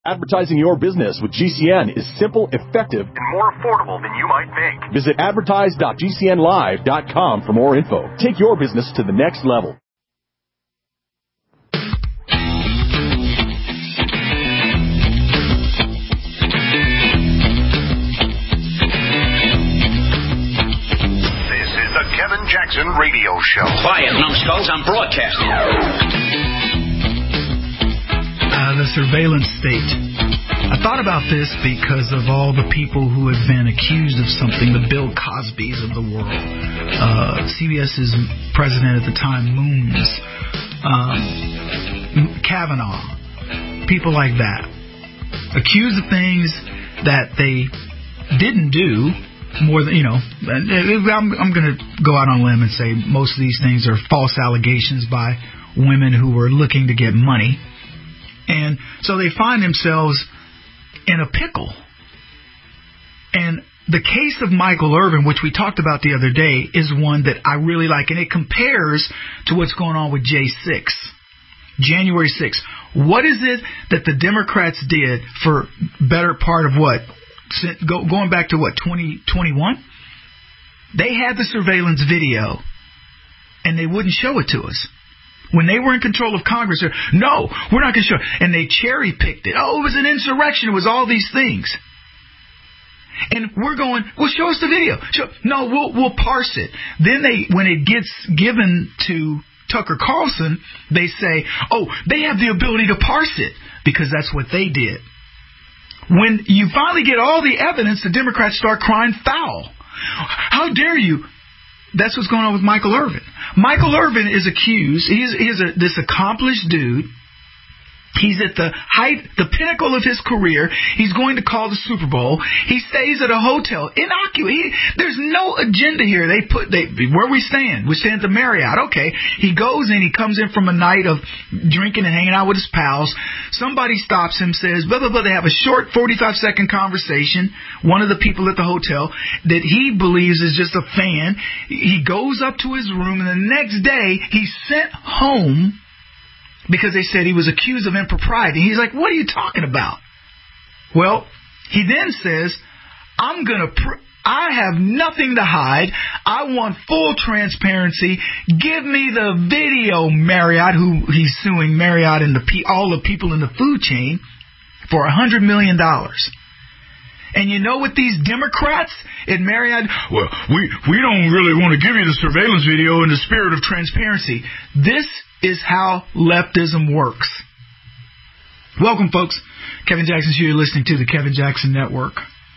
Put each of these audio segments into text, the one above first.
Advertising your business with GCN is simple, effective, and more affordable than you might think. Visit advertise.gcnlive.com for more info. Take your business to the next level. This is the Kevin Jackson Radio Show. Quiet, numbskulls, I'm broadcasting. The surveillance state. I thought about this because of all the people who have been accused of something, the Bill Cosbys of the world. CBS's president at the time, Moons, Kavanaugh, people like that, accused of things that they didn't do. More than, I'm going to go out on a limb and say most of these things are false allegations by women who were looking to get money. And so they find themselves in a pickle. And the case of Michael Irvin, which we talked about the other day, is one that I really like. And it compares to what's going on with J6, January 6th. What is it that the Democrats did for better part of what? Going back to what, 2021? They had the surveillance video, and they wouldn't show it to us. When they were in control of Congress, no, we're not going to show it. And they cherry-picked it. Oh, it was an insurrection. It was all these things. And we're going, well, show us the video. No, we'll parse it. Then when it gets given to Tucker Carlson, they say, oh, they have the ability to parse it because that's what they did. When you finally get all the evidence, the Democrats start crying foul. How dare you? That's what's going on with Michael Irvin. Michael Irvin is accused. He's this accomplished dude. He's at the height, the pinnacle of his career. He's going to call the Super Bowl. He stays at a hotel. Innocuous. There's no agenda here. Where we stand? We stand at the Marriott. Okay. He goes in. He comes in from a night of drinking and hanging out with his pals. Somebody stops him, says, blah, blah, blah. They have a short 45-second conversation. One of the people at the hotel that he believes is just a fan. He goes up to his room, and the next day he's sent home because they said he was accused of impropriety. He's like, what are you talking about? Well, he then says, I have nothing to hide. I want full transparency. Give me the video, Marriott, who he's suing Marriott and all the people in the food chain for $100 million. And you know what these Democrats at Marriott, well, we don't really want to give you the surveillance video in the spirit of transparency. This is how leftism works. Welcome, folks. Kevin Jackson Show. You're listening to the Kevin Jackson Network.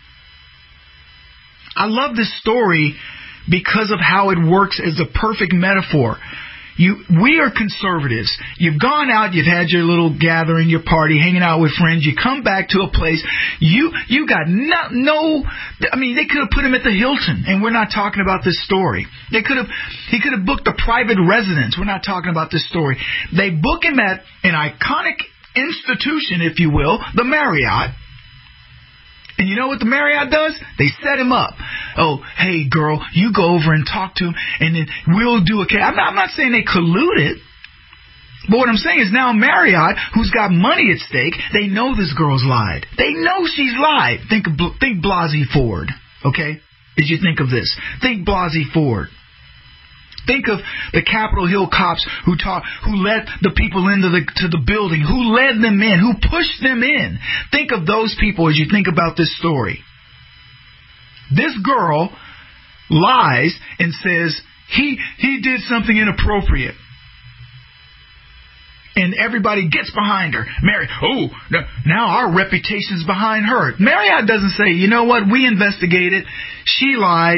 I love this story because of how it works as a perfect metaphor. We are conservatives. You've gone out, you've had your little gathering, your party, hanging out with friends. You come back to a place, you got they could have put him at the Hilton, and we're not talking about this story. He could have booked a private residence. We're not talking about this story. They book him at an iconic institution, if you will, the Marriott. And you know what the Marriott does? They set him up. Oh, hey, girl, you go over and talk to him, and then we'll do a case. I'm not saying they colluded. But what I'm saying is now Marriott, who's got money at stake, they know this girl's lied. They know she's lied. Think Blasey Ford, okay? As you think of this. Think Blasey Ford. Think of the Capitol Hill cops who led the people into the building, who led them in, who pushed them in. Think of those people as you think about this story. This girl lies and says he did something inappropriate. And everybody gets behind her. Now our reputation's behind her. Marriott doesn't say, you know what, we investigated. She lied.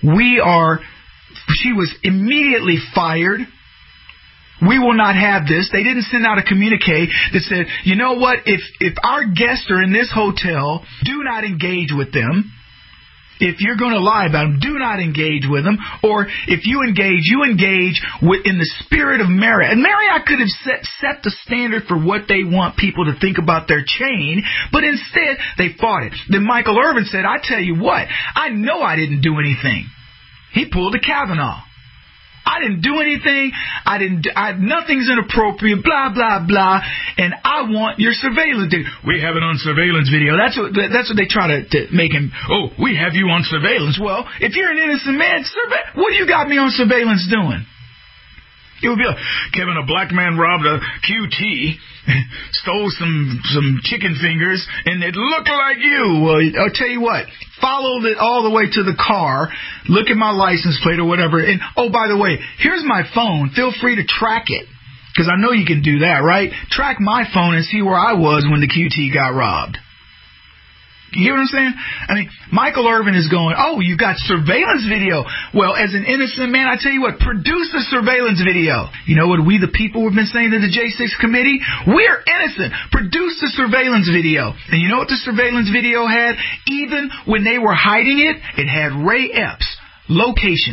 She was immediately fired. We will not have this. They didn't send out a communique that said, you know what, if our guests are in this hotel, do not engage with them. If you're going to lie about them, do not engage with them. Or if you engage in the spirit of Marriott. And Marriott could have set the standard for what they want people to think about their chain, but instead they fought it. Then Michael Irvin said, I tell you what, I know I didn't do anything. He pulled a Kavanaugh. I didn't do anything. Nothing's inappropriate, blah, blah, blah. And I want your surveillance. We have it on surveillance video. That's what they try to make him. Oh, we have you on surveillance. Well, if you're an innocent man, what do you got me on surveillance doing? It would be like, Kevin, a black man robbed a QT, stole some chicken fingers, and it looked like you. Well, I'll tell you what, followed it all the way to the car, look at my license plate or whatever, and, oh, by the way, here's my phone. Feel free to track it, because I know you can do that, right? Track my phone and see where I was when the QT got robbed. You hear what I'm saying? I mean, Michael Irvin is going, oh, you got surveillance video. Well, as an innocent man, I tell you what, produce the surveillance video. You know what we, the people, have been saying to the J6 committee? We're innocent. Produce the surveillance video. And you know what the surveillance video had? Even when they were hiding it, it had Ray Epps. Location,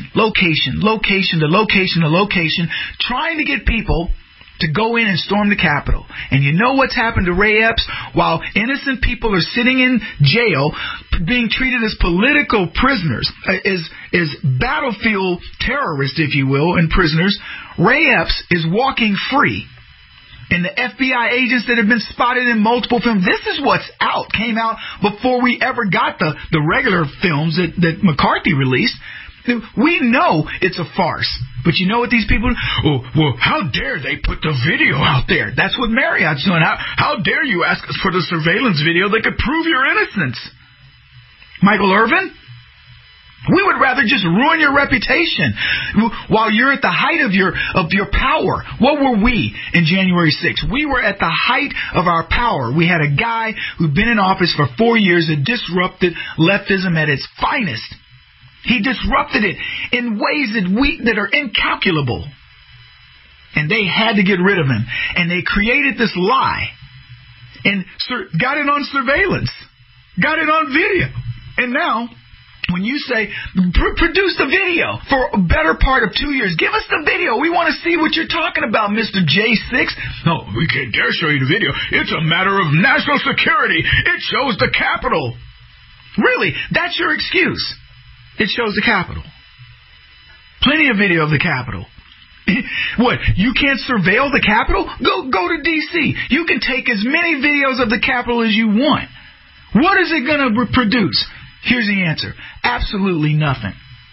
trying to get people to go in and storm the Capitol. And you know what's happened to Ray Epps? While innocent people are sitting in jail, being treated as political prisoners, as battlefield terrorists, if you will, and prisoners, Ray Epps is walking free. And the FBI agents that have been spotted in multiple films, this is what's out, came out before we ever got the regular films that McCarthy released. We know it's a farce. But you know what these people do? Oh, well, how dare they put the video out there? That's what Marriott's doing. How dare you ask us for the surveillance video that could prove your innocence? Michael Irvin? We would rather just ruin your reputation while you're at the height of your power. What were we in January 6th? We were at the height of our power. We had a guy who'd been in office for 4 years that disrupted leftism at its finest. He disrupted it in ways that are incalculable. And they had to get rid of him. And they created this lie. And got it on surveillance. Got it on video. And now, when you say, produce the video for a better part of 2 years, give us the video. We want to see what you're talking about, Mr. J6. No, we can't dare show you the video. It's a matter of national security. It shows the Capitol. Really, that's your excuse. It shows the Capitol. Plenty of video of the Capitol. What, you can't surveil the Capitol? Go to D.C. You can take as many videos of the Capitol as you want. What is it going to produce? Here's the answer. Absolutely nothing.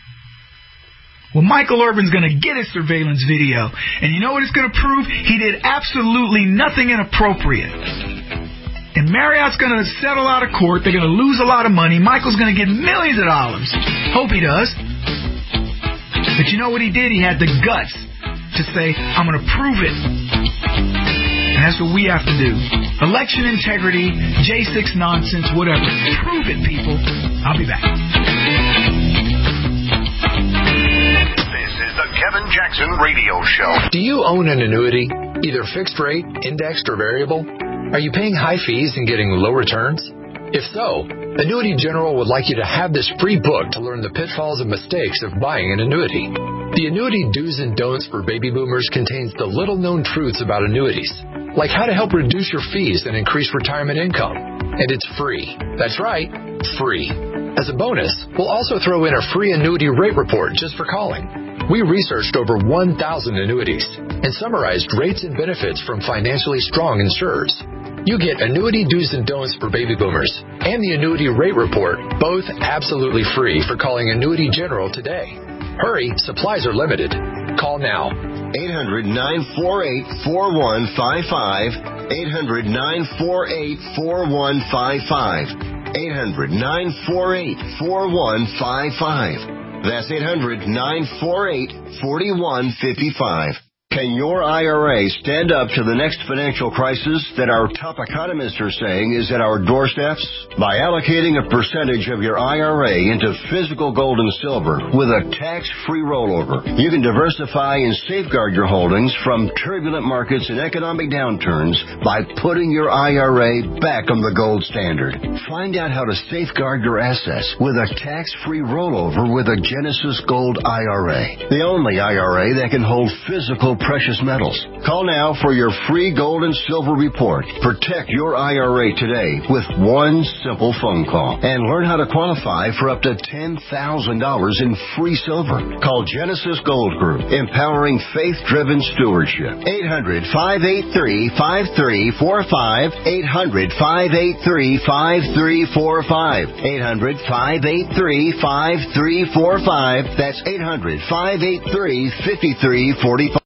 Well, Michael Irvin's going to get his surveillance video. And you know what it's going to prove? He did absolutely nothing inappropriate. And Marriott's going to settle out of court. They're going to lose a lot of money. Michael's going to get millions of dollars. Hope he does. But you know what he did? He had the guts to say, I'm going to prove it. And that's what we have to do. Election integrity, J6 nonsense, whatever. Prove it, people. I'll be back. This is the Kevin Jackson Radio Show. Do you own an annuity, either fixed rate, indexed, or variable? Are you paying high fees and getting low returns? If so, Annuity General would like you to have this free book to learn the pitfalls and mistakes of buying an annuity. The Annuity Do's and Don'ts for Baby Boomers contains the little-known truths about annuities, like how to help reduce your fees and increase retirement income. And it's free. That's right, free. As a bonus, we'll also throw in a free annuity rate report just for calling. We researched over 1,000 annuities and summarized rates and benefits from financially strong insurers. You get Annuity Do's and Don'ts for Baby Boomers and the Annuity Rate Report, both absolutely free for calling Annuity General today. Hurry, supplies are limited. Call now. 800-948-4155. 800-948-4155. 800-948-4155. That's 800-948-4155. Can your IRA stand up to the next financial crisis that our top economists are saying is at our doorsteps? By allocating a percentage of your IRA into physical gold and silver with a tax-free rollover, you can diversify and safeguard your holdings from turbulent markets and economic downturns by putting your IRA back on the gold standard. Find out how to safeguard your assets with a tax-free rollover with a Genesis Gold IRA, the only IRA that can hold physical precious metals. Call now for your free gold and silver report. Protect your IRA today with one simple phone call and learn how to qualify for up to $10,000 in free silver. Call Genesis Gold Group, empowering faith-driven stewardship. 800-583-5345. 800-583-5345. 800-583-5345. That's 800-583-5345.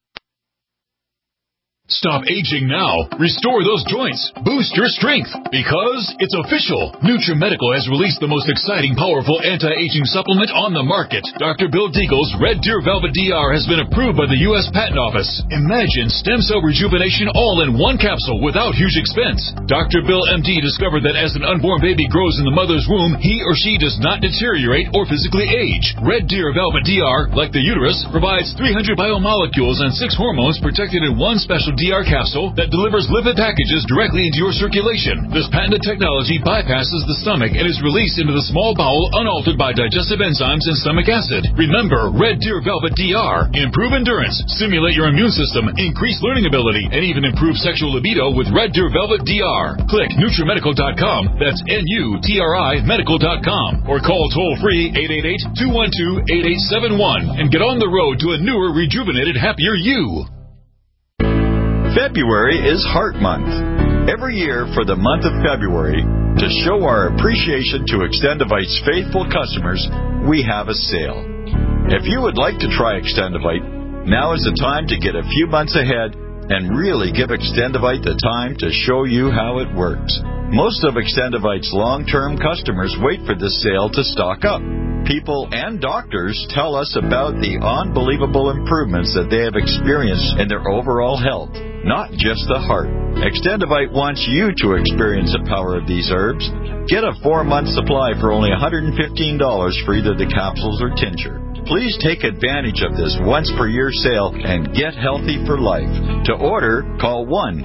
Stop aging now. Restore those joints. Boost your strength. Because it's official. NutriMedical has released the most exciting, powerful anti-aging supplement on the market. Dr. Bill Deagle's Red Deer Velvet DR has been approved by the U.S. Patent Office. Imagine stem cell rejuvenation all in one capsule without huge expense. Dr. Bill MD discovered that as an unborn baby grows in the mother's womb, he or she does not deteriorate or physically age. Red Deer Velvet DR, like the uterus, provides 300 biomolecules and 6 hormones protected in one special DR capsule that delivers lipid packages directly into your circulation. This patented technology bypasses the stomach and is released into the small bowel unaltered by digestive enzymes and stomach acid. Remember, Red Deer Velvet DR. Improve endurance, stimulate your immune system, increase learning ability, and even improve sexual libido with Red Deer Velvet DR. Click NutriMedical.com. That's NUTRI Medical.com. Or call toll-free 888-212-8871 and get on the road to a newer, rejuvenated, happier you. February is Heart Month. Every year for the month of February, to show our appreciation to Extendivite's faithful customers, we have a sale. If you would like to try Extendivite, now is the time to get a few months ahead and really give Extendivite the time to show you how it works. Most of Extendivite's long-term customers wait for this sale to stock up. People and doctors tell us about the unbelievable improvements that they have experienced in their overall health, not just the heart. Extendivite wants you to experience the power of these herbs. Get a 4-month supply for only $115 for either the capsules or tincture. Please take advantage of this once-per-year sale and get healthy for life. To order, call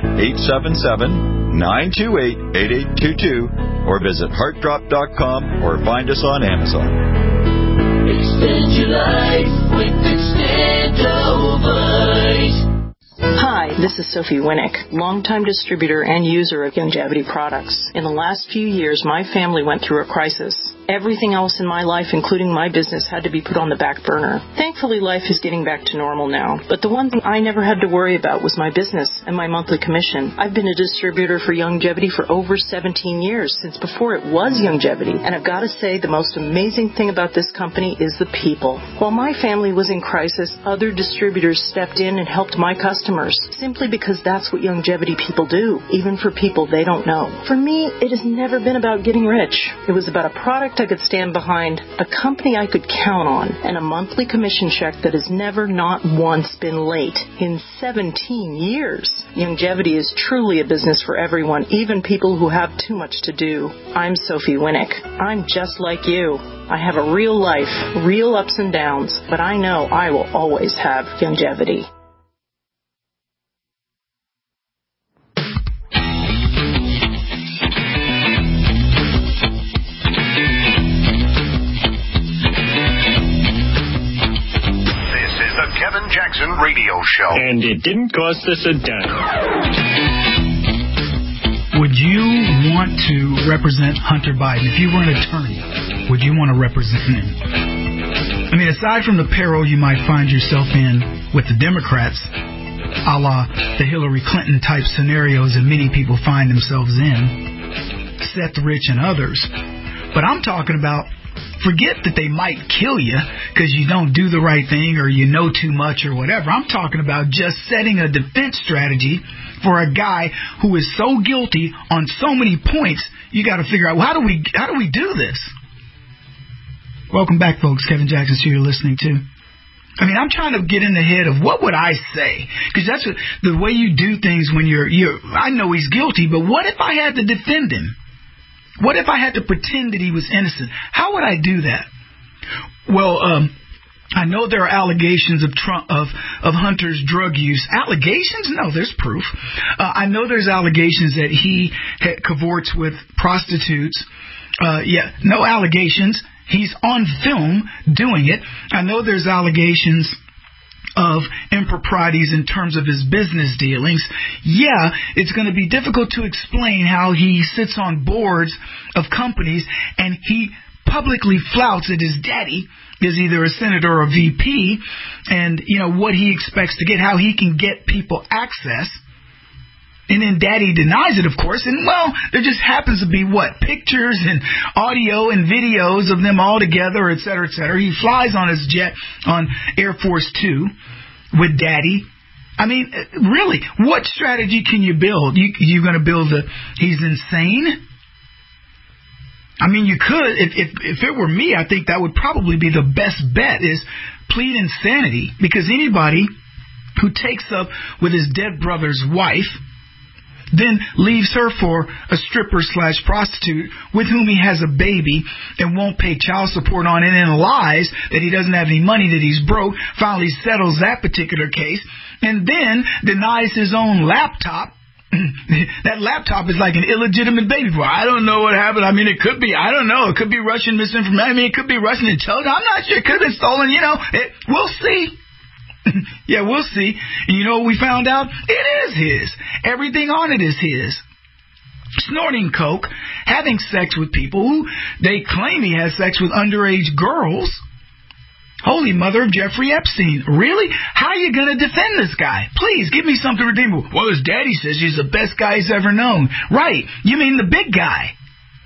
1-877-928-8822 or visit heartdrop.com or find us on Amazon. Extend your life with Extendovite. Hi, this is Sophie Winnick, longtime distributor and user of Youngevity products. In the last few years, my family went through a crisis. Everything else in my life, including my business, had to be put on the back burner. Thankfully, life is getting back to normal now. But the one thing I never had to worry about was my business and my monthly commission. I've been a distributor for Youngevity for over 17 years, since before it was Youngevity. And I've got to say, the most amazing thing about this company is the people. While my family was in crisis, other distributors stepped in and helped my customers, simply because that's what Youngevity people do, even for people they don't know. For me, it has never been about getting rich. It was about a product I could stand behind, a company I could count on, and a monthly commission check that has never, not once, been late in 17 years. Youngevity is truly a business for everyone, even people who have too much to do. I'm Sophie Winnick. I'm just like you. I have a real life, real ups and downs, but I know I will always have Youngevity. Kevin Jackson Radio Show. And it didn't cost us a dime. Would you want to represent Hunter Biden? If you were an attorney, would you want to represent him? I mean, aside from the peril you might find yourself in with the Democrats, a la the Hillary Clinton type scenarios that many people find themselves in, Seth Rich and others. But I'm talking about, forget that they might kill you because you don't do the right thing or you know too much or whatever. I'm talking about just setting a defense strategy for a guy who is so guilty on so many points. You got to figure out, well, how do we do this? Welcome back, folks. Kevin Jackson, who you're listening to. I mean, I'm trying to get in the head of what would I say, because that's the way you do things when you're. I know he's guilty, but what if I had to defend him? What if I had to pretend that he was innocent? How would I do that? Well, I know there are allegations of Hunter's drug use. Allegations? No, there's proof. I know there's allegations that he cavorts with prostitutes. No allegations. He's on film doing it. I know there's allegations of improprieties in terms of his business dealings. Yeah, it's going to be difficult to explain how he sits on boards of companies and he publicly flouts that his daddy is either a senator or a VP, and what he expects to get, how he can get people access. And then daddy denies it, of course. And, there just happens to be, pictures and audio and videos of them all together, et cetera, et cetera. He flies on his jet on Air Force 2 with daddy. I mean, really, what strategy can you build? You're going to build he's insane? I mean, you could. If it were me, I think that would probably be the best bet, is plead insanity. Because anybody who takes up with his dead brother's wife, then leaves her for a stripper/prostitute with whom he has a baby and won't pay child support on, and then lies that he doesn't have any money, that he's broke, finally settles that particular case, and then denies his own laptop. That laptop is like an illegitimate baby boy. I don't know what happened. I mean, it could be, I don't know, it could be Russian misinformation. I mean, it could be Russian intelligence. I'm not sure. It could have been stolen, we'll see. Yeah, we'll see. And you know what we found out? It is his. Everything on it is his. Snorting coke, having sex with people who they claim he has sex with underage girls. Holy mother of Jeffrey Epstein. Really? How are you going to defend this guy? Please, give me something redeemable. Well, his daddy says he's the best guy he's ever known. Right. You mean the big guy.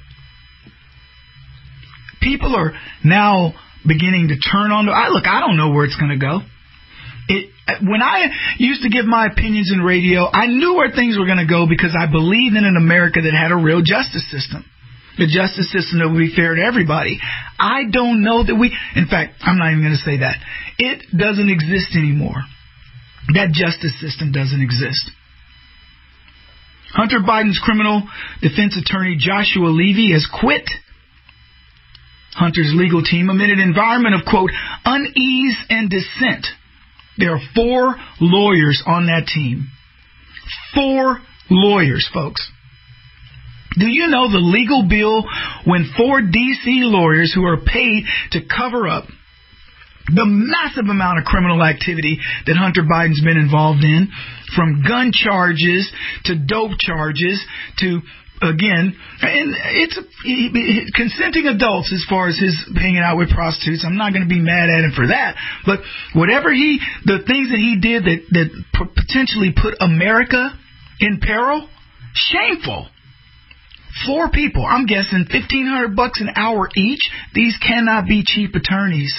People are now beginning to turn on. I don't know where it's going to go. When I used to give my opinions in radio, I knew where things were going to go because I believed in an America that had a real justice system. The justice system that would be fair to everybody. I don't know that in fact, I'm not even going to say that. It doesn't exist anymore. That justice system doesn't exist. Hunter Biden's criminal defense attorney Joshua Levy has quit Hunter's legal team amid an environment of, quote, unease and dissent. There are 4 lawyers on that team. 4 lawyers, folks. Do you know the legal bill when 4 D.C. lawyers who are paid to cover up the massive amount of criminal activity that Hunter Biden's been involved in, from gun charges to dope charges to, again, and it's consenting adults as far as his hanging out with prostitutes. I'm not going to be mad at him for that. But whatever the things that he did that potentially put America in peril, shameful. 4 people, I'm guessing $1,500 an hour each. These cannot be cheap attorneys.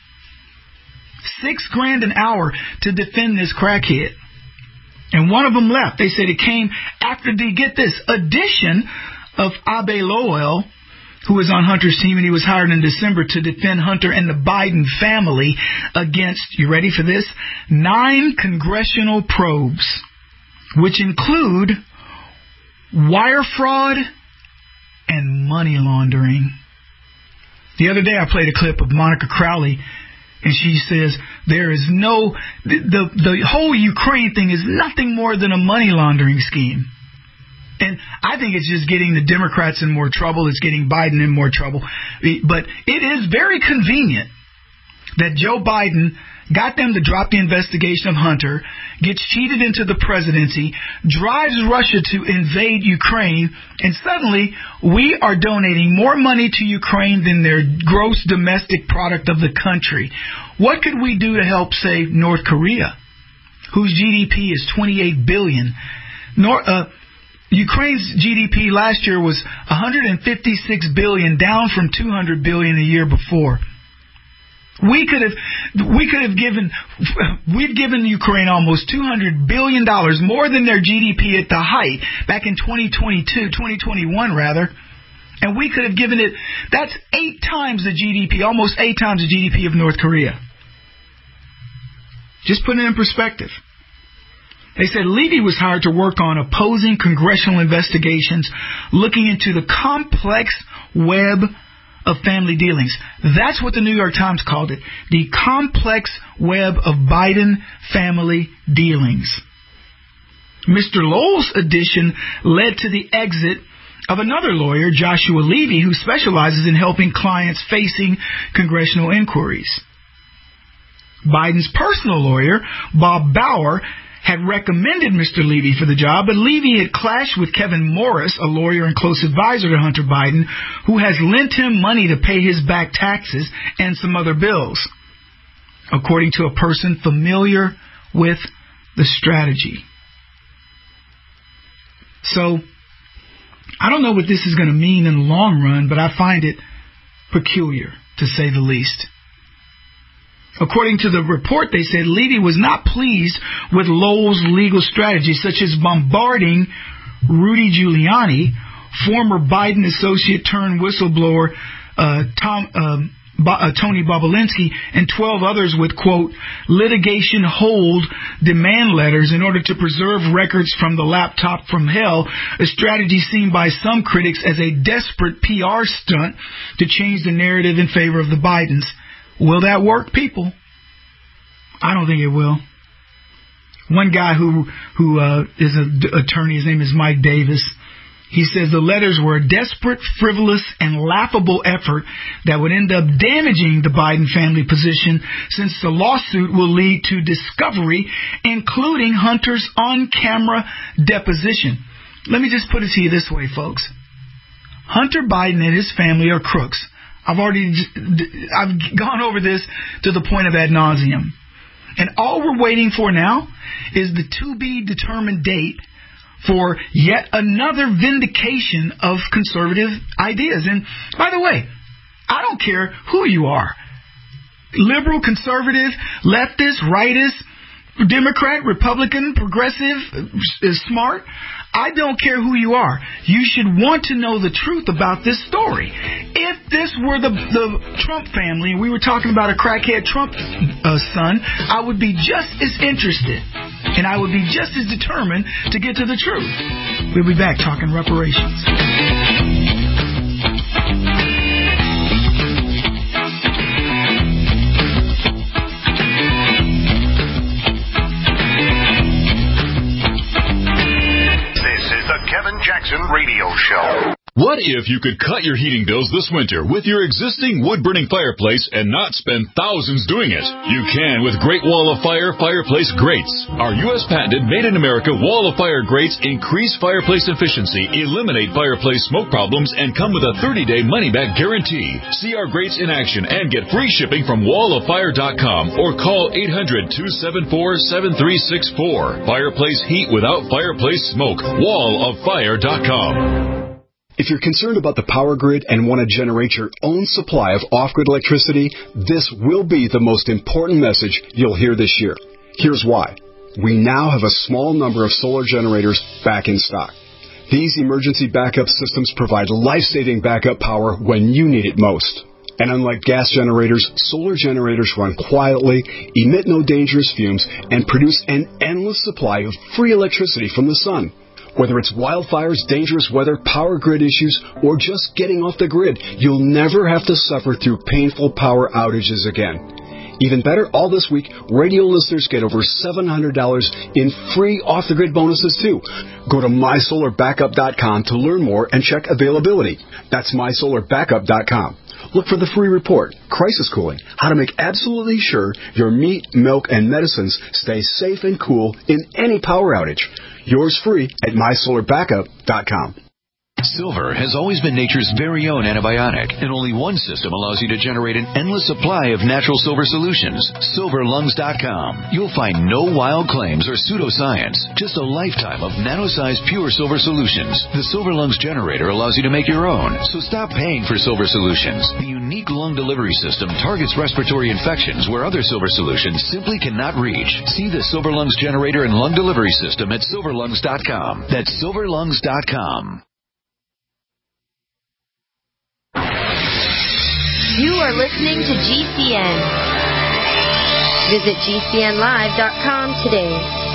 $6,000 an hour to defend this crackhead. And one of them left. They said it came after the, get this, addition of Abe Lowell, who was on Hunter's team, and he was hired in December to defend Hunter and the Biden family against, you ready for this, 9 congressional probes, which include wire fraud and money laundering. The other day I played a clip of Monica Crowley, and she says there is the whole Ukraine thing is nothing more than a money laundering scheme. And I think it's just getting the Democrats in more trouble. It's getting Biden in more trouble. But it is very convenient that Joe Biden got them to drop the investigation of Hunter, gets cheated into the presidency, drives Russia to invade Ukraine, and suddenly we are donating more money to Ukraine than their gross domestic product of the country. What could we do to help save North Korea, whose GDP is $28 billion? Ukraine's GDP last year was $156 billion, down from $200 billion a year before. We've given Ukraine almost $200 billion, more than their GDP at the height, back in 2021 rather. And we could have given it, that's 8 times the GDP, almost 8 times the GDP of North Korea. Just putting it in perspective. They said Levy was hired to work on opposing congressional investigations looking into the complex web of family dealings. That's what the New York Times called it. The complex web of Biden family dealings. Mr. Lowell's addition led to the exit of another lawyer, Joshua Levy, who specializes in helping clients facing congressional inquiries. Biden's personal lawyer, Bob Bauer, had recommended Mr. Levy for the job, but Levy had clashed with Kevin Morris, a lawyer and close advisor to Hunter Biden, who has lent him money to pay his back taxes and some other bills, according to a person familiar with the strategy. So, I don't know what this is going to mean in the long run, but I find it peculiar, to say the least. According to the report, they said Levy was not pleased with Lowell's legal strategy, such as bombarding Rudy Giuliani, former Biden associate turned whistleblower Tony Bobulinski, and 12 others with, quote, litigation hold demand letters in order to preserve records from the laptop from hell, a strategy seen by some critics as a desperate PR stunt to change the narrative in favor of the Bidens. Will that work, people? I don't think it will. One guy who is an attorney, his name is Mike Davis, he says the letters were a desperate, frivolous, and laughable effort that would end up damaging the Biden family position, since the lawsuit will lead to discovery, including Hunter's on-camera deposition. Let me just put it to you this way, folks. Hunter Biden and his family are crooks. I've gone over this to the point of ad nauseum. And all we're waiting for now is the to-be-determined date for yet another vindication of conservative ideas. And by the way, I don't care who you are. Liberal, conservative, leftist, rightist, Democrat, Republican, progressive, smart. I don't care who you are. You should want to know the truth about this story. If this were the Trump family, and we were talking about a crackhead Trump son, I would be just as interested, and I would be just as determined to get to the truth. We'll be back talking reparations. Kevin Jackson Radio Show. What if you could cut your heating bills this winter with your existing wood-burning fireplace and not spend thousands doing it? You can with Great Wall of Fire fireplace grates. Our U.S. patented made-in-America Wall of Fire grates increase fireplace efficiency, eliminate fireplace smoke problems, and come with a 30-day money-back guarantee. See our grates in action and get free shipping from walloffire.com or call 800-274-7364. Fireplace heat without fireplace smoke. walloffire.com. If you're concerned about the power grid and want to generate your own supply of off-grid electricity, this will be the most important message you'll hear this year. Here's why. We now have a small number of solar generators back in stock. These emergency backup systems provide life-saving backup power when you need it most. And unlike gas generators, solar generators run quietly, emit no dangerous fumes, and produce an endless supply of free electricity from the sun. Whether it's wildfires, dangerous weather, power grid issues, or just getting off the grid, you'll never have to suffer through painful power outages again. Even better, all this week, radio listeners get over $700 in free off-the-grid bonuses, too. Go to mysolarbackup.com to learn more and check availability. That's mysolarbackup.com. Look for the free report, Crisis Cooling, how to make absolutely sure your meat, milk, and medicines stay safe and cool in any power outage. Yours free at mysolarbackup.com. Silver has always been nature's very own antibiotic, and only one system allows you to generate an endless supply of natural silver solutions. SilverLungs.com. You'll find no wild claims or pseudoscience, just a lifetime of nano-sized pure silver solutions. The Silver Lungs generator allows you to make your own, so stop paying for silver solutions. The unique lung delivery system targets respiratory infections where other silver solutions simply cannot reach. See the Silver Lungs generator and lung delivery system at SilverLungs.com. That's SilverLungs.com. You are listening to GCN. Visit GCNlive.com today.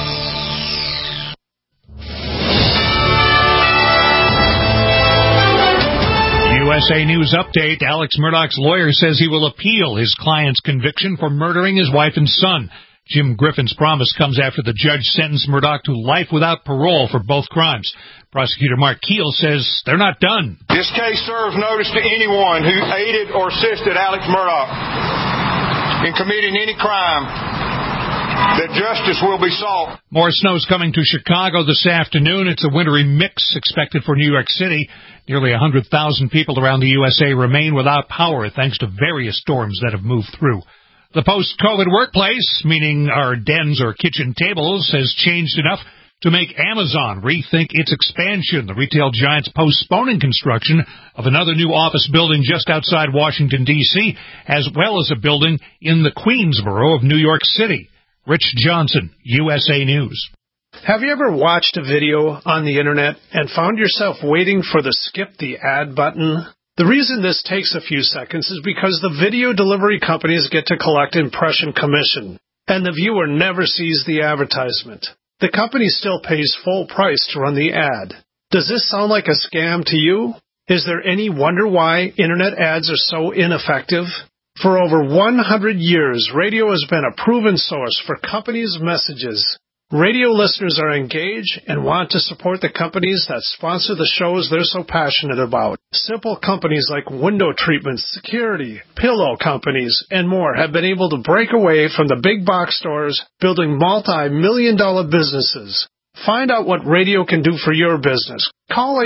USA News Update. Alex Murdaugh's lawyer says he will appeal his client's conviction for murdering his wife and son. Jim Griffin's promise comes after the judge sentenced Murdaugh to life without parole for both crimes. Prosecutor Mark Keel says they're not done. This case serves notice to anyone who aided or assisted Alex Murdaugh. in committing any crime, that justice will be sought. More snow's coming to Chicago this afternoon. It's a wintry mix expected for New York City. Nearly 100,000 people around the USA remain without power thanks to various storms that have moved through. The post-COVID workplace, meaning our dens or kitchen tables, has changed enough to make Amazon rethink its expansion. The retail giant's postponing construction of another new office building just outside Washington, D.C., as well as a building in the Queensboro of New York City. Rich Johnson, USA News. Have you ever watched a video on the internet and found yourself waiting for the skip the ad button? The reason this takes a few seconds is because the video delivery companies get to collect impression commission, and the viewer never sees the advertisement. The company still pays full price to run the ad. Does this sound like a scam to you? Is there any wonder why internet ads are so ineffective? For over 100 years, radio has been a proven source for companies' messages. Radio listeners are engaged and want to support the companies that sponsor the shows they're so passionate about. Simple companies like window treatments, security, pillow companies, and more have been able to break away from the big box stores, building multi-million-dollar businesses. Find out what radio can do for your business. Call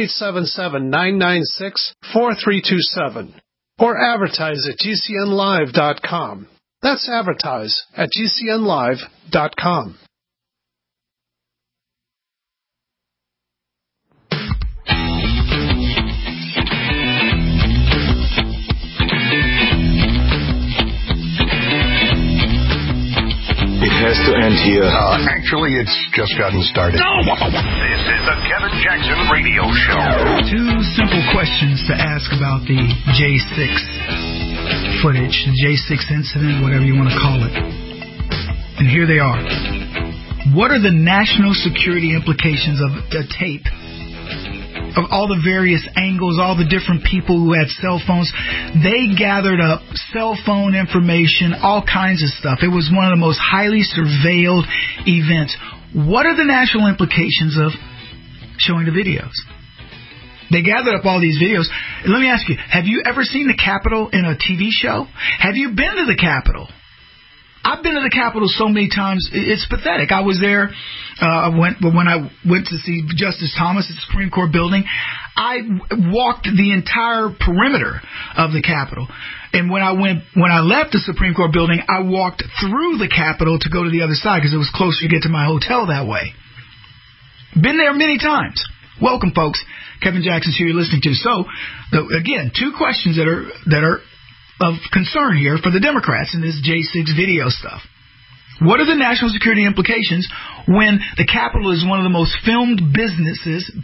877-996-4327 or advertise at GCNlive.com. That's advertise at GCNlive.com. It has to end here. Actually, it's just gotten started. No! This is the Kevin Jackson Radio Show. Two simple questions to ask about the J6 footage, the J6 incident, whatever you want to call it. And here they are. What are the national security implications of the tape? Of all the various angles, all the different people who had cell phones, they gathered up cell phone information, all kinds of stuff. It was one of the most highly surveilled events. What are the national implications of showing the videos? They gathered up all these videos. Let me ask you, have you ever seen the Capitol in a TV show? Have you been to the Capitol? I've been to the Capitol so many times, it's pathetic. I was there when I went to see Justice Thomas at the Supreme Court building. I walked the entire perimeter of the Capitol. And when I left the Supreme Court building, I walked through the Capitol to go to the other side because it was closer to get to my hotel that way. Been there many times. Welcome, folks. Kevin Jackson's here you're listening to. So, again, two questions that are of concern here for the Democrats in this J6 video stuff. What are the national security implications when the Capitol is one of the most filmed buildings,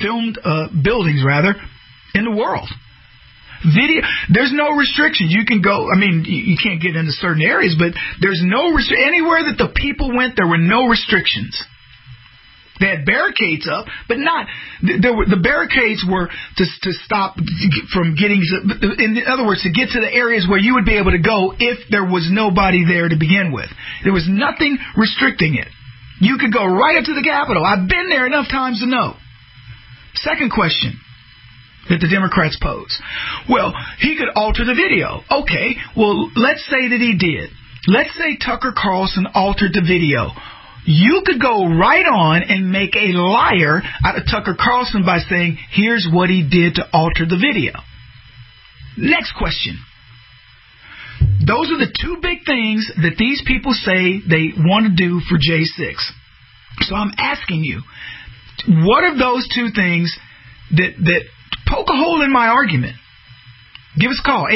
in the world? Video, there's no restrictions. You can go, you can't get into certain areas, but there's no anywhere that the people went, there were no restrictions. They had barricades up, but not. The barricades were to stop from getting. In other words, to get to the areas where you would be able to go if there was nobody there to begin with. There was nothing restricting it. You could go right up to the Capitol. I've been there enough times to know. Second question that the Democrats pose. Well, he could alter the video. Okay, well, let's say that he did. Let's say Tucker Carlson altered the video. You could go right on and make a liar out of Tucker Carlson by saying, here's what he did to alter the video. Next question. Those are the two big things that these people say they want to do for J6. So I'm asking you, what are those two things that poke a hole in my argument? Give us a call,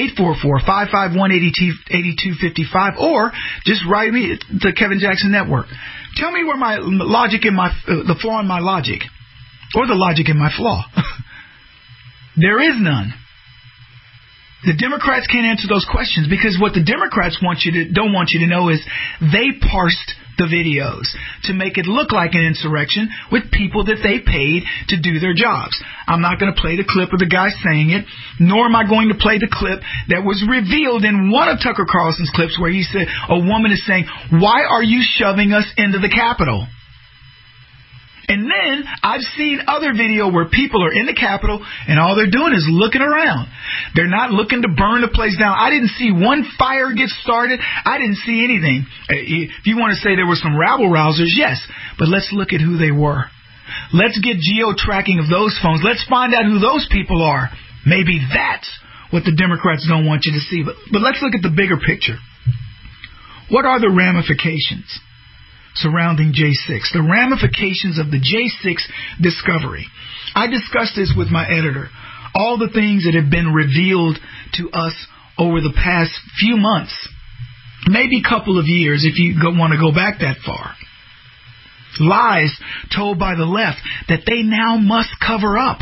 844-551-8255, or just write me at the Kevin Jackson Network. Tell me where my logic in the flaw in my logic, or the logic in my flaw. There is none. The Democrats can't answer those questions because what the Democrats don't want you to know is they parsed the videos to make it look like an insurrection with people that they paid to do their jobs. I'm not going to play the clip of the guy saying it, nor am I going to play the clip that was revealed in one of Tucker Carlson's clips where he said a woman is saying, why are you shoving us into the Capitol? And then I've seen other video where people are in the Capitol and all they're doing is looking around. They're not looking to burn the place down. I didn't see one fire get started. I didn't see anything. If you want to say there were some rabble-rousers, yes. But let's look at who they were. Let's get geo-tracking of those phones. Let's find out who those people are. Maybe that's what the Democrats don't want you to see. But let's look at the bigger picture. What are the ramifications surrounding J6? The ramifications of the J6 discovery. I discussed this with my editor. All the things that have been revealed to us over the past few months, maybe a couple of years if you want to go back that far. Lies told by the left that they now must cover up.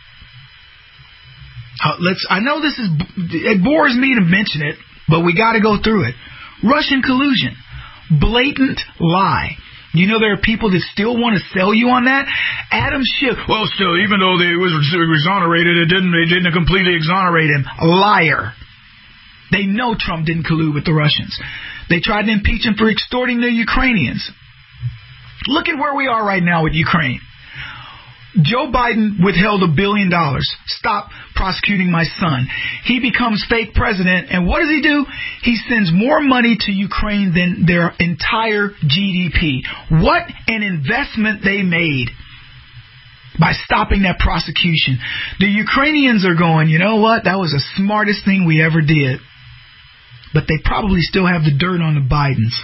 I know it bores me to mention it, but we got to go through it. Russian collusion. Blatant lie. You know there are people that still want to sell you on that? Adam Schiff. Well, still, even though they was exonerated, it didn't completely exonerate him. A liar. They know Trump didn't collude with the Russians. They tried to impeach him for extorting the Ukrainians. Look at where we are right now with Ukraine. Joe Biden withheld $1 billion. Stop prosecuting my son. He becomes fake president, and what does he do? He sends more money to Ukraine than their entire GDP. What an investment they made by stopping that prosecution. The Ukrainians are going, you know what? That was the smartest thing we ever did. But they probably still have the dirt on the Bidens.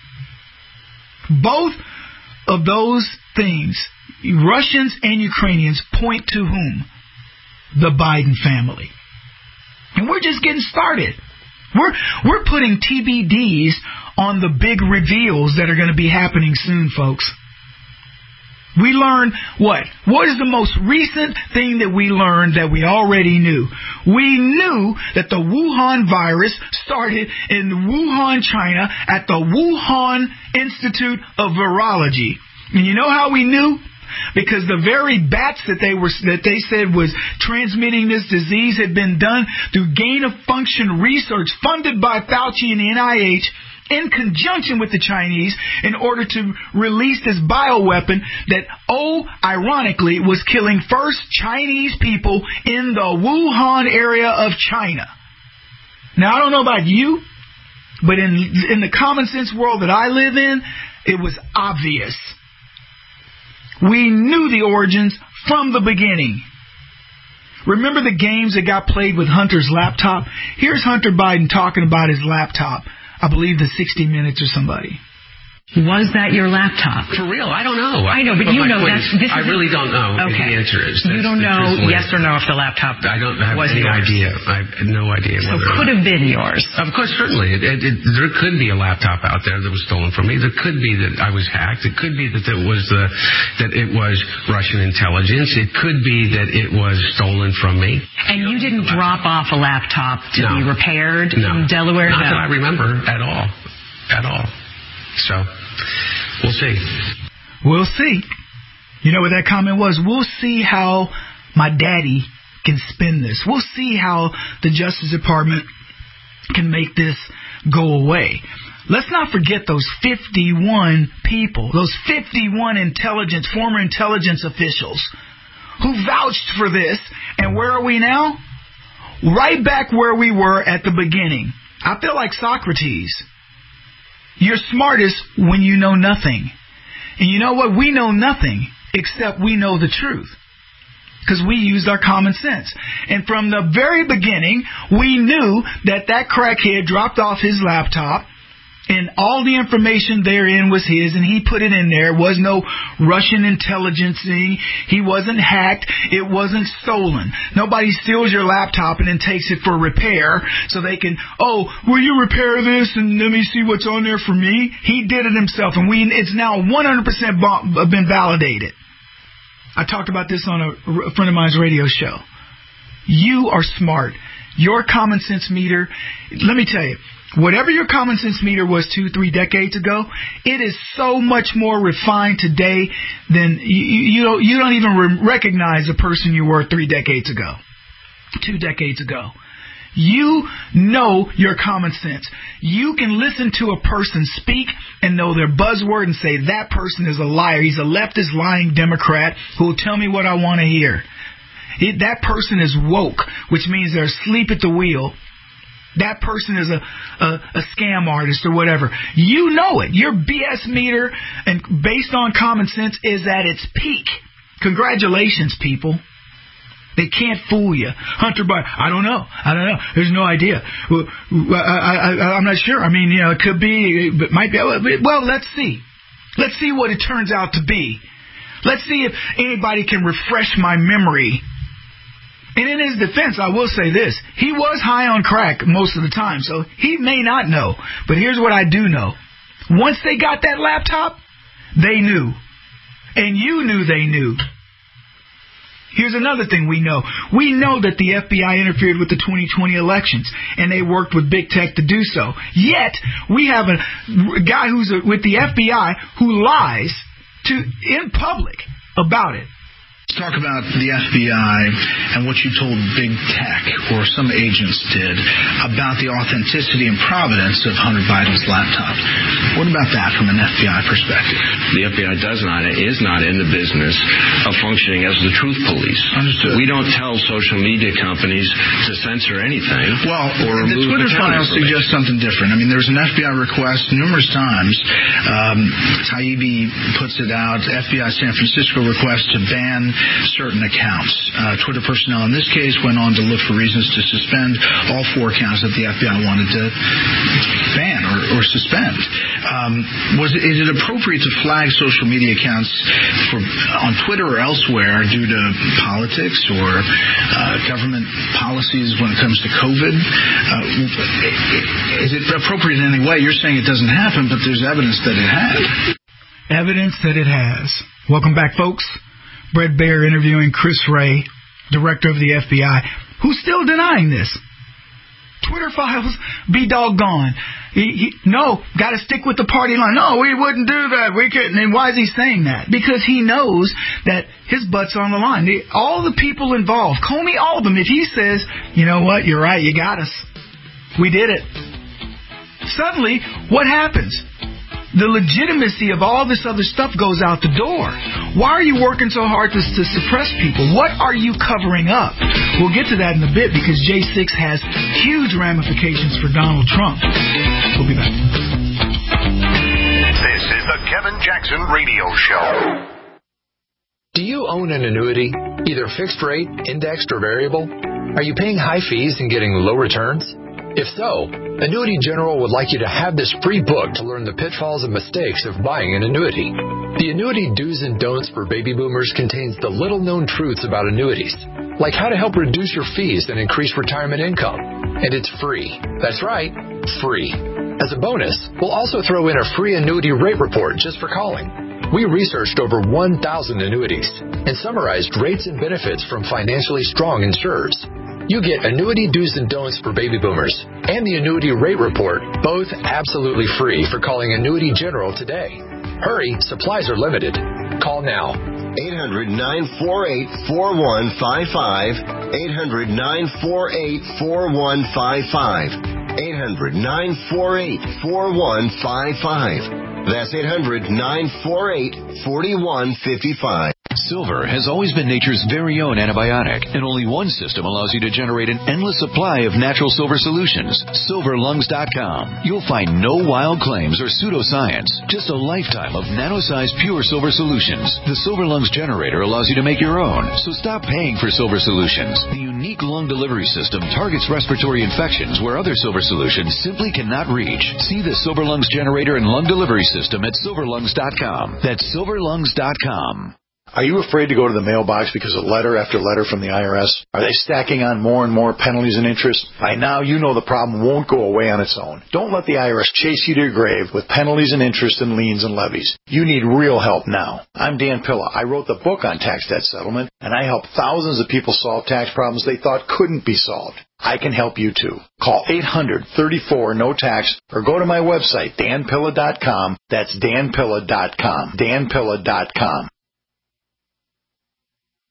Both of those things, Russians and Ukrainians, point to whom? The Biden family. And we're just getting started. We're putting TBDs on the big reveals that are going to be happening soon, folks. We learned what? What is the most recent thing that we learned that we already knew? We knew that the Wuhan virus started in Wuhan, China, at the Wuhan Institute of Virology. And you know how we knew? Because the very bats that they said was transmitting this disease had been done through gain-of-function research funded by Fauci and the NIH in conjunction with the Chinese in order to release this bioweapon that, ironically, was killing first Chinese people in the Wuhan area of China. Now, I don't know about you, but in the common sense world that I live in, it was obvious. We knew the origins from the beginning. Remember the games that got played with Hunter's laptop? Here's Hunter Biden talking about his laptop. I believe the 60 Minutes or somebody. Was that your laptop? For real? I don't know. I know, but you know that. I really don't know. Okay. The answer is. You don't know yes or no if the laptop was yours. I don't have any idea. I have no idea. So it could have been yours. Of course, certainly. There could be a laptop out there that was stolen from me. There could be that I was hacked. It could be that it was Russian intelligence. It could be that it was stolen from me. And you didn't drop off a laptop to be repaired in Delaware? Not that I remember at all. At all. So, we'll see. We'll see. You know what that comment was? We'll see how my daddy can spin this. We'll see how the Justice Department can make this go away. Let's not forget those 51 people, those 51 former intelligence officials who vouched for this. And where are we now? Right back where we were at the beginning. I feel like Socrates. You're smartest when you know nothing. And you know what? We know nothing except we know the truth. Because we used our common sense. And from the very beginning, we knew that crackhead dropped off his laptop and all the information therein was his, and he put it in there. It was no Russian intelligence thing. He wasn't hacked. It wasn't stolen. Nobody steals your laptop and then takes it for repair so they can, will you repair this and let me see what's on there for me? He did it himself, and it's now 100% been validated. I talked about this on a friend of mine's radio show. You are smart. Your common sense meter, let me tell you, whatever your common sense meter was 2-3 decades ago, it is so much more refined today than you don't even recognize the person you were 3 decades ago, 2 decades ago. You know your common sense. You can listen to a person speak and know their buzzword and say, that person is a liar. He's a leftist lying Democrat who will tell me what I want to hear. That person is woke, which means they're asleep at the wheel. That person is a scam artist or whatever. You know it. Your BS meter, and based on common sense, is at its peak. Congratulations, people. They can't fool you. Hunter Biden, I don't know. There's no idea. Well, I'm not sure. I mean, it could be, but might be. Well, let's see. Let's see what it turns out to be. Let's see if anybody can refresh my memory. And in his defense, I will say this. He was high on crack most of the time, so he may not know. But here's what I do know. Once they got that laptop, they knew. And you knew they knew. Here's another thing we know. We know that the FBI interfered with the 2020 elections, and they worked with big tech to do so. Yet, we have a guy who's with the FBI who lies in public about it. Let's talk about the FBI and what you told big tech, or some agents did, about the authenticity and provenance of Hunter Biden's laptop. What about that from an FBI perspective? The FBI is not in the business of functioning as the truth police. Understood. We don't tell social media companies to censor anything. Well, or the Twitter files suggest something different. I mean, there's an FBI request numerous times. Taibbi puts it out. FBI San Francisco request to ban certain accounts. Twitter personnel in this case went on to look for reasons to suspend all 4 accounts that the FBI wanted to ban or suspend. Is it appropriate to flag social media accounts on Twitter or elsewhere due to politics or government policies when it comes to COVID? Is it appropriate in any way? You're saying it doesn't happen, but there's evidence that it has. Evidence that it has. Welcome back, folks. Brett Baer interviewing Chris Wray, director of the FBI, who's still denying this. Twitter files, be doggone. No, got to stick with the party line. No, we wouldn't do that. We couldn't. And why is he saying that? Because he knows that his butt's on the line. All the people involved, Comey, all of them, if he says, you know what, you're right, you got us. We did it. Suddenly, what happens? The legitimacy of all this other stuff goes out the door. Why are you working so hard to suppress people? What are you covering up? We'll get to that in a bit because J6 has huge ramifications for Donald Trump. We'll be back. This is the Kevin Jackson Radio Show. Do you own an annuity, either fixed rate, indexed, or variable? Are you paying high fees and getting low returns? If so, Annuity General would like you to have this free book to learn the pitfalls and mistakes of buying an annuity. The Annuity Do's and Don'ts for Baby Boomers contains the little-known truths about annuities, like how to help reduce your fees and increase retirement income. And it's free. That's right, free. As a bonus, we'll also throw in a free annuity rate report just for calling. We researched over 1,000 annuities and summarized rates and benefits from financially strong insurers. You get Annuity Do's and Don'ts for Baby Boomers and the Annuity Rate Report, both absolutely free for calling Annuity General today. Hurry, supplies are limited. Call now. 800-948-4155. 800-948-4155. 800-948-4155. That's 800-948-4155. Silver has always been nature's very own antibiotic, and only one system allows you to generate an endless supply of natural silver solutions. SilverLungs.com. You'll find no wild claims or pseudoscience, just a lifetime of nano-sized pure silver solutions. The Silver Lungs generator allows you to make your own, so stop paying for silver solutions. The unique lung delivery system targets respiratory infections where other silver solutions simply cannot reach. See the Silver Lungs generator and lung delivery system at SilverLungs.com. That's SilverLungs.com. Are you afraid to go to the mailbox because of letter after letter from the IRS? Are they stacking on more and more penalties and interest? By now, you know the problem won't go away on its own. Don't let the IRS chase you to your grave with penalties and interest and liens and levies. You need real help now. I'm Dan Pilla. I wrote the book on tax debt settlement, and I help thousands of people solve tax problems they thought couldn't be solved. I can help you too. Call 800-34-NO-TAX or go to my website, danpilla.com. That's danpilla.com. danpilla.com.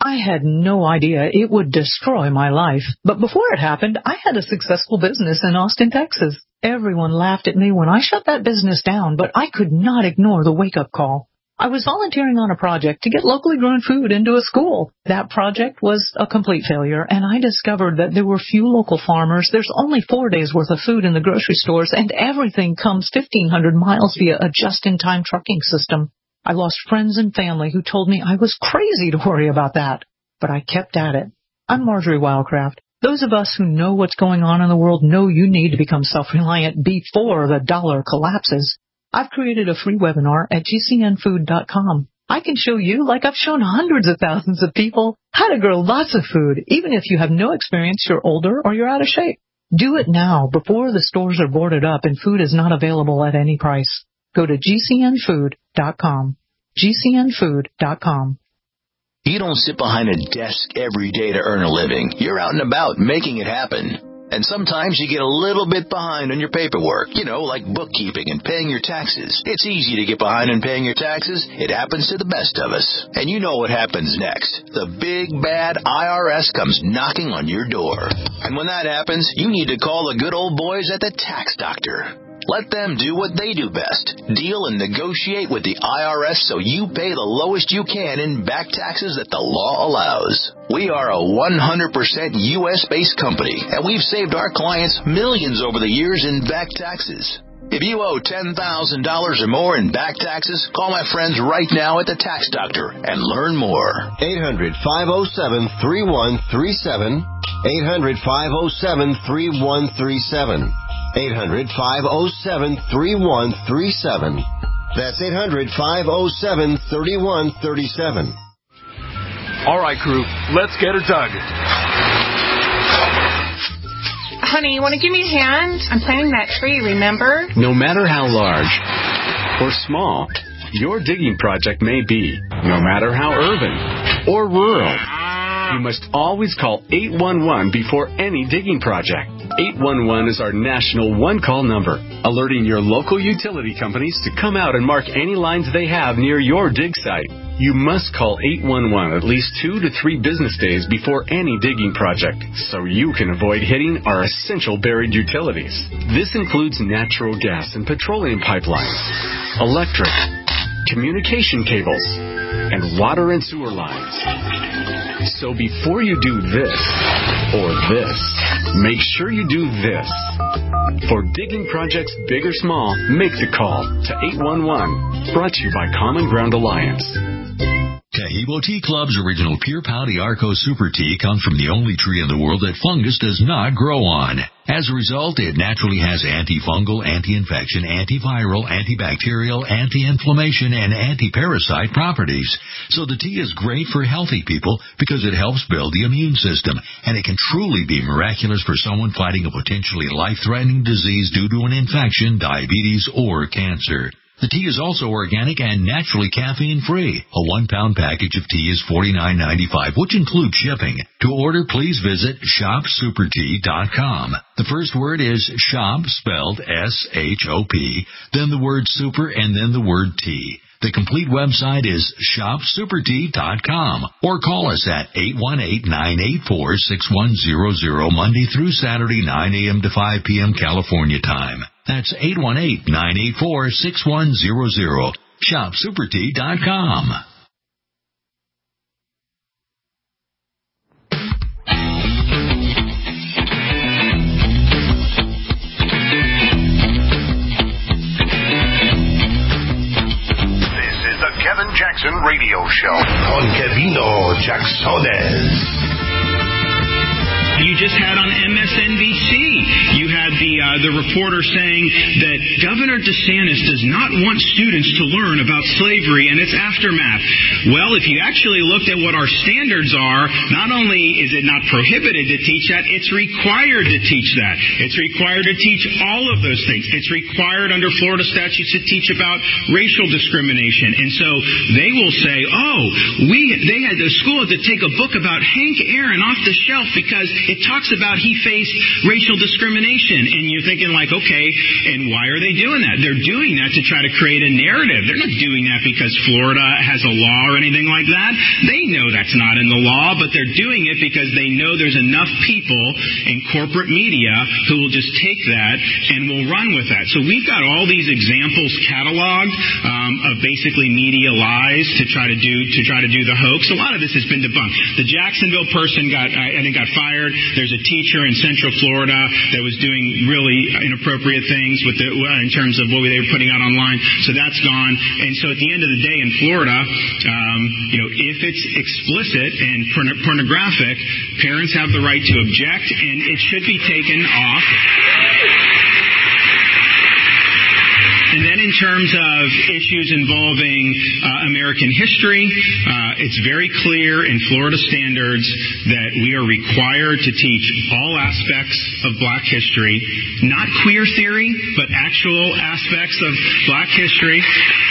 I had no idea it would destroy my life. But before it happened, I had a successful business in Austin, Texas. Everyone laughed at me when I shut that business down, but I could not ignore the wake-up call. I was volunteering on a project to get locally grown food into a school. That project was a complete failure, and I discovered that there were few local farmers. There's only 4 days' worth of food in the grocery stores, and everything comes 1,500 miles via a just-in-time trucking system. I lost friends and family who told me I was crazy to worry about that, but I kept at it. I'm Marjorie Wildcraft. Those of us who know what's going on in the world know you need to become self-reliant before the dollar collapses. I've created a free webinar at gcnfood.com. I can show you, like I've shown hundreds of thousands of people, how to grow lots of food, even if you have no experience, you're older, or you're out of shape. Do it now, before the stores are boarded up and food is not available at any price. Go to gcnfood.com. gcnfood.com. You don't sit behind a desk every day to earn a living. You're out and about making it happen. And sometimes you get a little bit behind on your paperwork, like bookkeeping and paying your taxes. It's easy to get behind in paying your taxes. It happens to the best of us. And you know what happens next. The big, bad IRS comes knocking on your door. And when that happens, you need to call the good old boys at the Tax Doctor. Let them do what they do best. Deal and negotiate with the IRS so you pay the lowest you can in back taxes that the law allows. We are a 100% U.S.-based company, and we've saved our clients millions over the years in back taxes. If you owe $10,000 or more in back taxes, call my friends right now at the Tax Doctor and learn more. 800-507-3137. 800-507-3137. 800-507-3137. That's 800-507-3137. All right, crew, let's get her dug. Honey, you want to give me a hand? I'm planting that tree, remember? No matter how large or small your digging project may be, no matter how urban or rural, you must always call 811 before any digging project. 811 is our national one-call number, alerting your local utility companies to come out and mark any lines they have near your dig site. You must call 811 at least 2 to 3 business days before any digging project, so you can avoid hitting our essential buried utilities. This includes natural gas and petroleum pipelines, electric, communication cables, and water and sewer lines. So before you do this or this, make sure you do this. For digging projects big or small, make the call to 811. Brought to you by Common Ground Alliance. Taheebo Tea Club's original Pure Pau D'Arco Super Tea comes from the only tree in the world that fungus does not grow on. As a result, it naturally has antifungal, anti-infection, antiviral, antibacterial, anti-inflammation, and anti-parasite properties. So the tea is great for healthy people because it helps build the immune system, and it can truly be miraculous for someone fighting a potentially life-threatening disease due to an infection, diabetes, or cancer. The tea is also organic and naturally caffeine-free. A 1-pound package of tea is $49.95, which includes shipping. To order, please visit shopsupertea.com. The first word is shop, spelled S-H-O-P, then the word super, and then the word tea. The complete website is shopsupertea.com, or call us at 818-984-6100 Monday through Saturday, 9 a.m. to 5 p.m. California time. That's 818-984-6100. shopsupertea.com. Kevin Jackson Radio Show. Con Kevino Jacksones. You just had on MSNBC, you had the reporter saying that Governor DeSantis does not want students to learn about slavery and its aftermath. Well, if you actually looked at what our standards are, not only is it not prohibited to teach that, it's required to teach that. It's required to teach all of those things. It's required under Florida statutes to teach about racial discrimination. And so they will say, the school had to take a book about Hank Aaron off the shelf because it talks about he faced racial discrimination. And you're thinking like, okay, and why are they doing that? They're doing that to try to create a narrative. They're not doing that because Florida has a law or anything like that. They know that's not in the law, but they're doing it because they know there's enough people in corporate media who will just take that and will run with that. So we've got all these examples cataloged of basically media lies to try to do the hoax. A lot of this has been debunked. The Jacksonville person got fired. There's a teacher in Central Florida that was doing really inappropriate things with in terms of what they were putting out online. So that's gone. And so at the end of the day in Florida, if it's explicit and pornographic, parents have the right to object, and it should be taken off. And then in terms of issues involving American history, it's very clear in Florida standards that we are required to teach all aspects of black history, not queer theory, but actual aspects of black history,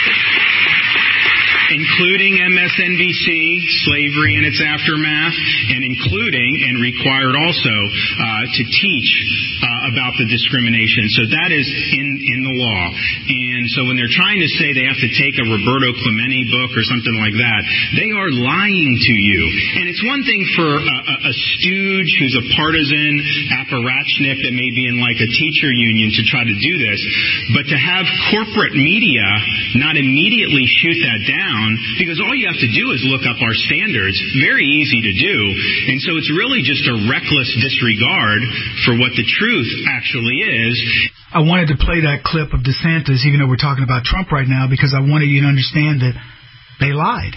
including MSNBC, slavery and its aftermath, and including and required also to teach about the discrimination. So that is in the law. And so when they're trying to say they have to take a Roberto Clemente book or something like that, they are lying to you. And it's one thing for a stooge who's a partisan apparatchik that may be in like a teacher union to try to do this, but to have corporate media not immediately shoot that down, because all you have to do is look up our standards. Very easy to do. And so it's really just a reckless disregard for what the truth actually is. I wanted to play that clip of DeSantis, even though we're talking about Trump right now, because I wanted you to understand that they lied.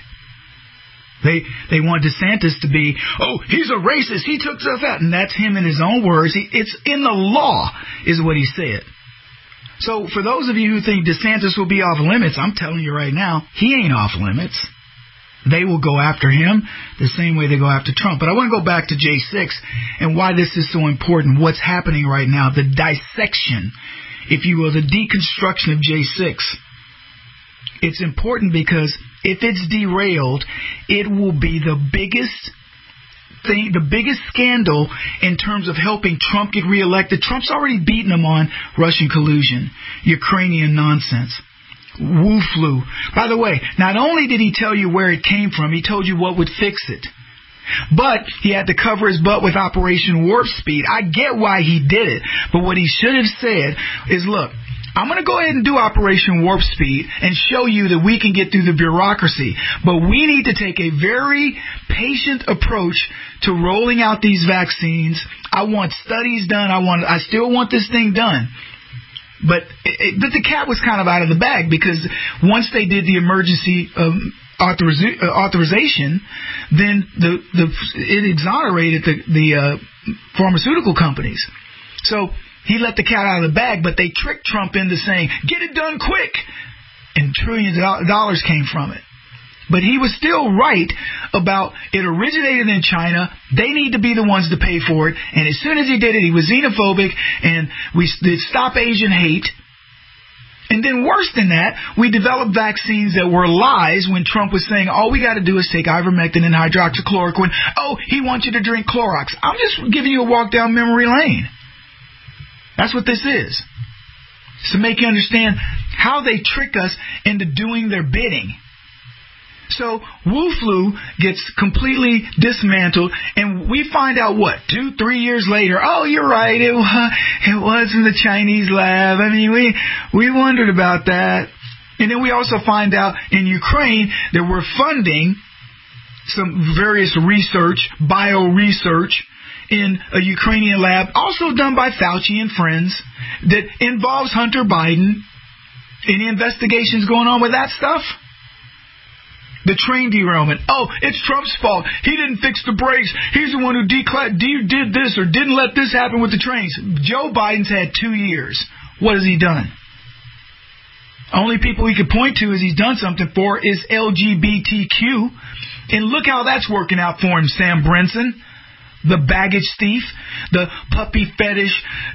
They want DeSantis to be, he's a racist, he took stuff out. And that's him in his own words. It's in the law, is what he said. So for those of you who think DeSantis will be off limits, I'm telling you right now, he ain't off limits. They will go after him the same way they go after Trump. But I want to go back to J6 and why this is so important, what's happening right now, the dissection, if you will, the deconstruction of J6. It's important because if it's derailed, it will be the biggest thing, the biggest scandal in terms of helping Trump get reelected. Trump's already beaten him on Russian collusion, Ukrainian nonsense, Wu flu. By the way, not only did he tell you where it came from, he told you what would fix it. But he had to cover his butt with Operation Warp Speed. I get why he did it. But what he should have said is, look, I'm going to go ahead and do Operation Warp Speed and show you that we can get through the bureaucracy. But we need to take a very patient approach to rolling out these vaccines. I want studies done. I still want this thing done. But the cat was kind of out of the bag, because once they did the emergency authorization, then it exonerated the pharmaceutical companies. So he let the cat out of the bag, but they tricked Trump into saying, get it done quick. And trillions of dollars came from it. But he was still right about it originated in China. They need to be the ones to pay for it. And as soon as he did it, he was xenophobic, and we did Stop Asian Hate. And then worse than that, we developed vaccines that were lies when Trump was saying, all we got to do is take ivermectin and hydroxychloroquine. Oh, he wants you to drink Clorox. I'm just giving you a walk down memory lane. That's what this is. It's to make you understand how they trick us into doing their bidding. So Wu flu gets completely dismantled, and we find out, 2-3 years later, oh, you're right, it was in the Chinese lab. I mean, we wondered about that. And then we also find out in Ukraine that we're funding some various research, bio-research, in a Ukrainian lab, also done by Fauci and friends, that involves Hunter Biden. Any investigations going on with that stuff? The train derailment. Oh, it's Trump's fault. He didn't fix the brakes. He's the one who did this or didn't let this happen with the trains. Joe Biden's had 2 years. What has he done? Only people he could point to is he's done something for is LGBTQ. And look how that's working out for him, Sam Brinson. The baggage thief, the puppy fetish,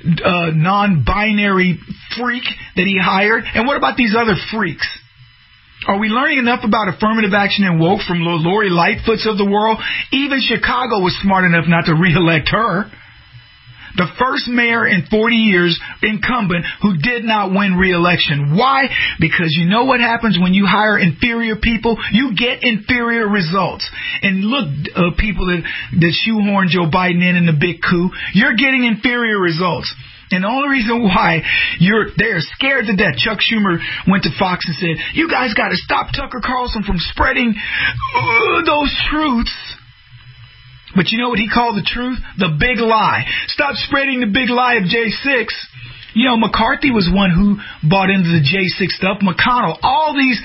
non-binary freak that he hired. And what about these other freaks? Are we learning enough about affirmative action and woke from Lori Lightfoots of the world? Even Chicago was smart enough not to reelect her. The first mayor in 40 years, incumbent, who did not win re-election. Why? Because you know what happens when you hire inferior people? You get inferior results. And look, people that shoehorn Joe Biden in the big coup, you're getting inferior results. And the only reason why they're scared to death. Chuck Schumer went to Fox and said, you guys got to stop Tucker Carlson from spreading those truths. But you know what he called the truth? The big lie. Stop spreading the big lie of J6. You know, McCarthy was one who bought into the J6 stuff. McConnell, all these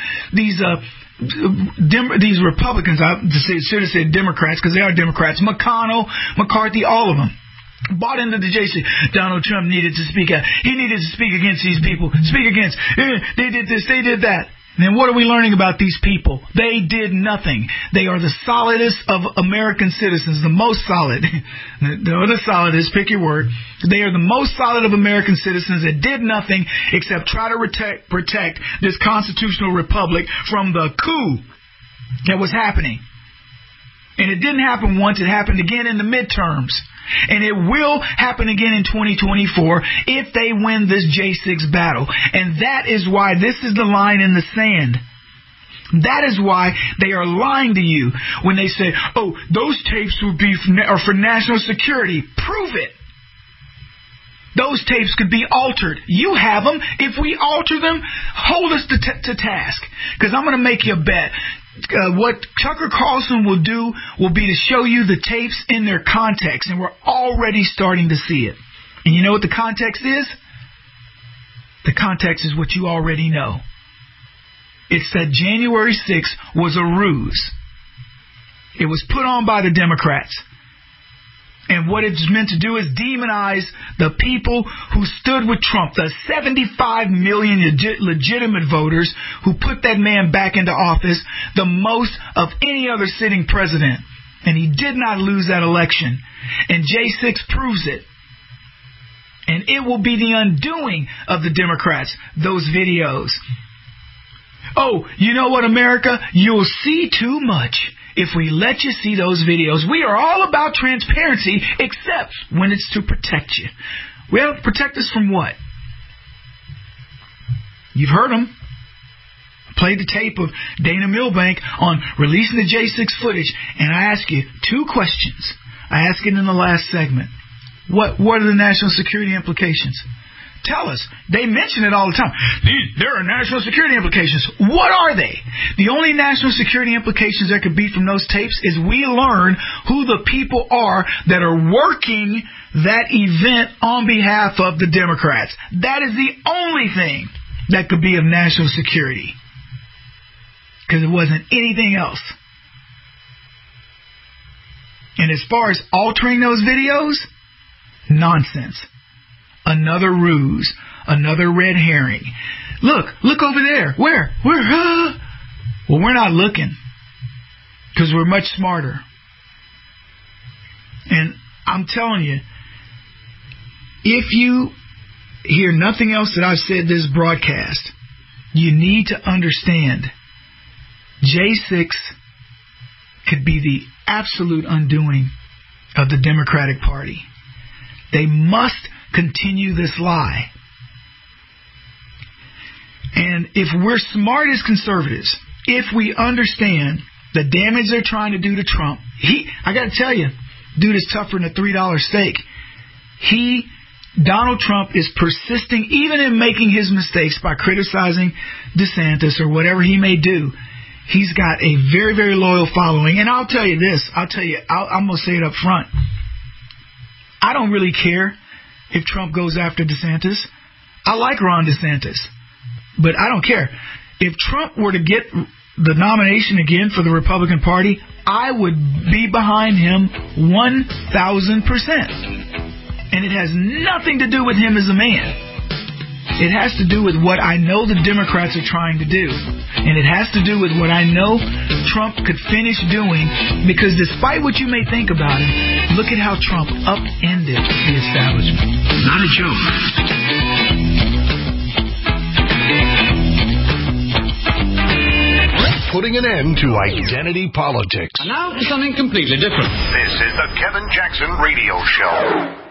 Republicans, I should have said Democrats because they are Democrats. McConnell, McCarthy, all of them bought into the J6. Donald Trump needed to speak out. He needed to speak against these people. Speak against. They did this. They did that. And then what are we learning about these people? They did nothing. They are the solidest of American citizens, the most solid. The solidest, pick your word. They are the most solid of American citizens that did nothing except try to protect this constitutional republic from the coup that was happening. And it didn't happen once. It happened again in the midterms. And it will happen again in 2024 if they win this J6 battle. And that is why this is the line in the sand. That is why they are lying to you when they say, oh, those tapes are for national security. Prove it. Those tapes could be altered. You have them. If we alter them, hold us to task. Because I'm going to make you a bet. What Tucker Carlson will do will be to show you the tapes in their context, and we're already starting to see it. And you know what the context is? The context is what you already know. It's that January 6th was a ruse. It was put on by the Democrats. And what it's meant to do is demonize the people who stood with Trump, the 75 million legitimate voters who put that man back into office, the most of any other sitting president. And he did not lose that election. And J6 proves it. And it will be the undoing of the Democrats, those videos. Oh, you know what, America? You'll see too much if we let you see those videos. We are all about transparency, except when it's to protect you. Well, protect us from what? You've heard them. I played the tape of Dana Milbank on releasing the J6 footage, and I ask you two questions. I asked it in the last segment. What are the national security implications? Tell us. They mention it all the time. There are national security implications. What are they? The only national security implications there could be from those tapes is we learn who the people are that are working that event on behalf of the Democrats. That is the only thing that could be of national security. Because it wasn't anything else. And as far as altering those videos, nonsense. Another ruse. Another red herring. Look over there. Where? Well, we're not looking. Because we're much smarter. And I'm telling you, if you hear nothing else that I've said this broadcast, you need to understand J6 could be the absolute undoing of the Democratic Party. They must continue this lie. And if we're smart as conservatives, if we understand the damage they're trying to do to Trump, I got to tell you, dude is tougher than a $3 steak. Donald Trump is persisting even in making his mistakes by criticizing DeSantis or whatever he may do. He's got a very, very loyal following. And I'll tell you this. I'm going to say it up front. I don't really care if Trump goes after DeSantis. I like Ron DeSantis. But I don't care. If Trump were to get the nomination again for the Republican Party, I would be behind him 1,000%. And it has nothing to do with him as a man. It has to do with what I know the Democrats are trying to do. And it has to do with what I know Trump could finish doing. Because despite what you may think about him, look at how Trump upended the establishment. Not a joke. Putting an end to identity politics. And now for something completely different. This is the Kevin Jackson Radio Show.